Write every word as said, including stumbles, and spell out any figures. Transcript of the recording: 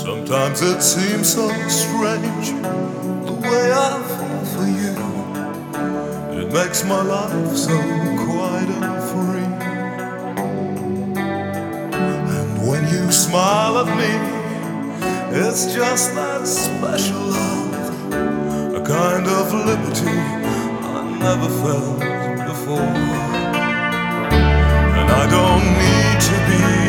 Sometimes it seems so strange the way I feel for you. It makes my life so quiet and free. And when you smile at me, it's just that special love, a kind of liberty I never felt before. And I don't need to be